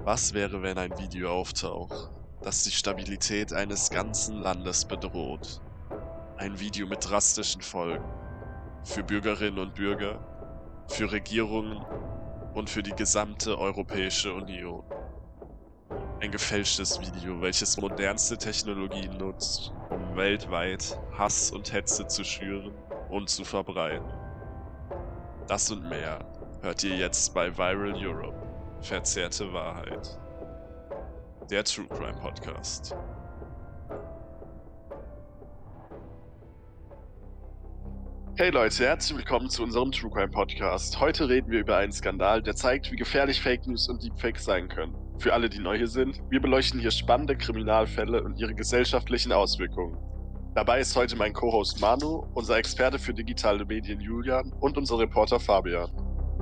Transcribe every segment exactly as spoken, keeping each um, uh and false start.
Was wäre, wenn ein Video auftaucht, das die Stabilität eines ganzen Landes bedroht? Ein Video mit drastischen Folgen. Für Bürgerinnen und Bürger, für Regierungen und für die gesamte Europäische Union. Ein gefälschtes Video, welches modernste Technologien nutzt, um weltweit Hass und Hetze zu schüren und zu verbreiten. Das und mehr hört ihr jetzt bei Viral Europe. Verzerrte Wahrheit. Der True Crime Podcast. Hey Leute, herzlich willkommen zu unserem True Crime Podcast. Heute reden wir über einen Skandal, der zeigt, wie gefährlich Fake News und Deepfakes sein können. Für alle, die neu hier sind, wir beleuchten hier spannende Kriminalfälle und ihre gesellschaftlichen Auswirkungen. Dabei ist heute mein Co-Host Manu, unser Experte für digitale Medien Julian und unser Reporter Fabian.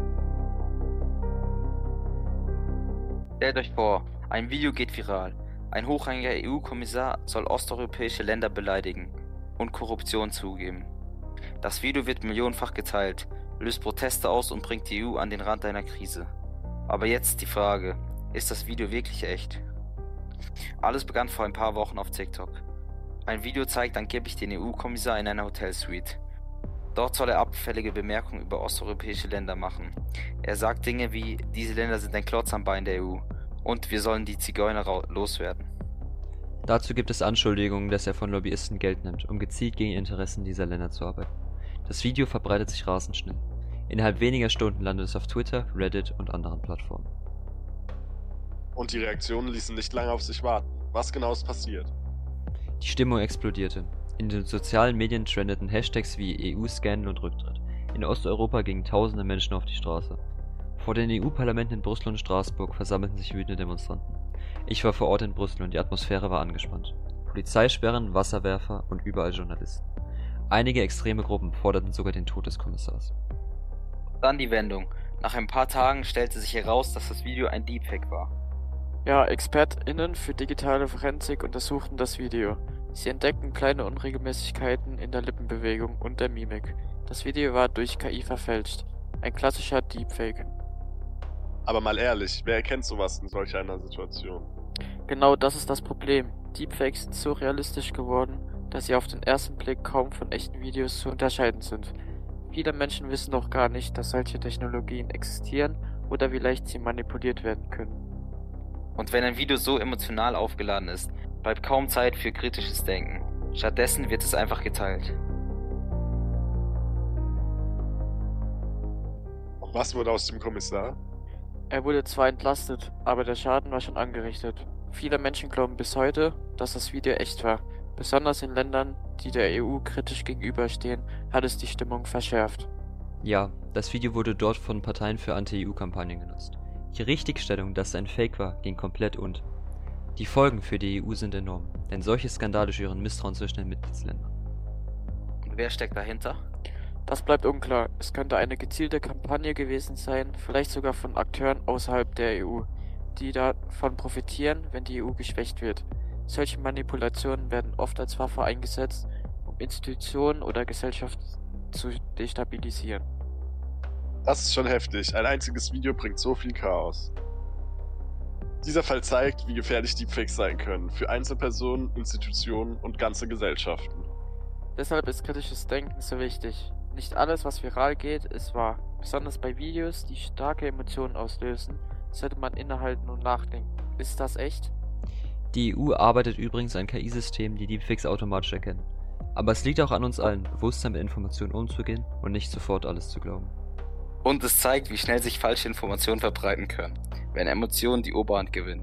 Stellt euch vor, ein Video geht viral. Ein hochrangiger E U-Kommissar soll osteuropäische Länder beleidigen und Korruption zugeben. Das Video wird millionenfach geteilt, löst Proteste aus und bringt die E U an den Rand einer Krise. Aber jetzt die Frage, ist das Video wirklich echt? Alles begann vor ein paar Wochen auf TikTok. Ein Video zeigt angeblich den E U-Kommissar in einer Hotelsuite. Dort soll er abfällige Bemerkungen über osteuropäische Länder machen. Er sagt Dinge wie, diese Länder sind ein Klotz am Bein der E U und wir sollen die Zigeuner loswerden. Dazu gibt es Anschuldigungen, dass er von Lobbyisten Geld nimmt, um gezielt gegen die Interessen dieser Länder zu arbeiten. Das Video verbreitet sich rasend schnell. Innerhalb weniger Stunden landet es auf Twitter, Reddit und anderen Plattformen. Und die Reaktionen ließen nicht lange auf sich warten. Was genau ist passiert? Die Stimmung explodierte. In den sozialen Medien trendeten Hashtags wie E U-Scandal und Rücktritt. In Osteuropa gingen tausende Menschen auf die Straße. Vor den E U-Parlamenten in Brüssel und Straßburg versammelten sich wütende Demonstranten. Ich war vor Ort in Brüssel und die Atmosphäre war angespannt. Polizeisperren, Wasserwerfer und überall Journalisten. Einige extreme Gruppen forderten sogar den Tod des Kommissars. Dann die Wendung. Nach ein paar Tagen stellte sich heraus, dass das Video ein Deepfake war. Ja, ExpertInnen für digitale Forensik untersuchten das Video. Sie entdeckten kleine Unregelmäßigkeiten in der Lippenbewegung und der Mimik. Das Video war durch K I verfälscht. Ein klassischer Deepfake. Aber mal ehrlich, wer erkennt sowas in solch einer Situation? Genau das ist das Problem. Deepfakes sind so realistisch geworden, dass sie auf den ersten Blick kaum von echten Videos zu unterscheiden sind. Viele Menschen wissen noch gar nicht, dass solche Technologien existieren oder wie leicht sie manipuliert werden können. Und wenn ein Video so emotional aufgeladen ist, bleibt kaum Zeit für kritisches Denken. Stattdessen wird es einfach geteilt. Und was wurde aus dem Kommissar? Er wurde zwar entlastet, aber der Schaden war schon angerichtet. Viele Menschen glauben bis heute, dass das Video echt war. Besonders in Ländern, die der E U kritisch gegenüberstehen, hat es die Stimmung verschärft. Ja, das Video wurde dort von Parteien für Anti-E U-Kampagnen genutzt. Die Richtigstellung, dass es ein Fake war, ging komplett unter. Die Folgen für die E U sind enorm, denn solche Skandale schüren Misstrauen zwischen den Mitgliedsländern. Und wer steckt dahinter? Das bleibt unklar. Es könnte eine gezielte Kampagne gewesen sein, vielleicht sogar von Akteuren außerhalb der E U, die davon profitieren, wenn die E U geschwächt wird. Solche Manipulationen werden oft als Waffe eingesetzt, um Institutionen oder Gesellschaften zu destabilisieren. Das ist schon heftig. Ein einziges Video bringt so viel Chaos. Dieser Fall zeigt, wie gefährlich Deepfakes sein können für Einzelpersonen, Institutionen und ganze Gesellschaften. Deshalb ist kritisches Denken so wichtig. Nicht alles, was viral geht, ist wahr. Besonders bei Videos, die starke Emotionen auslösen, sollte man innehalten und nachdenken. Ist das echt? Die E U arbeitet übrigens an K I-Systemen, die Deepfakes automatisch erkennen. Aber es liegt auch an uns allen, bewusster mit Informationen umzugehen und nicht sofort alles zu glauben. Und es zeigt, wie schnell sich falsche Informationen verbreiten können, wenn Emotionen die Oberhand gewinnen.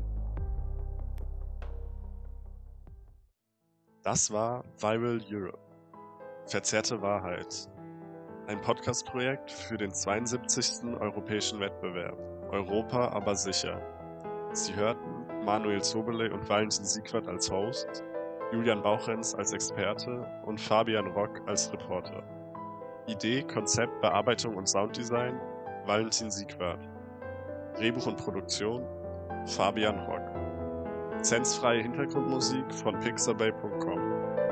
Das war Viral Europe. Verzerrte Wahrheit. Ein Podcast-Projekt für den zweiundsiebzigsten Europäischen Wettbewerb. Europa aber sicher. Sie hörten Manuel Zobele und Valentin Siegwart als Host, Julian Bauchrenz als Experte und Fabian Rock als Reporter. Idee, Konzept, Bearbeitung und Sounddesign Valentin Siegwart. Drehbuch und Produktion Fabian Rock. Lizenzfreie Hintergrundmusik von pixabay punkt com.